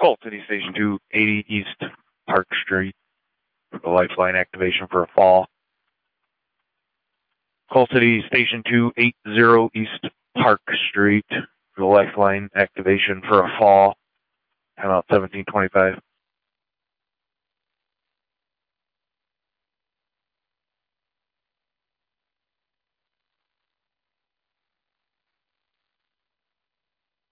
Call City Station 280 East Park Street. The lifeline activation for a fall. Call City Station 280 East Park Street. The lifeline activation for a fall. Time out 1725.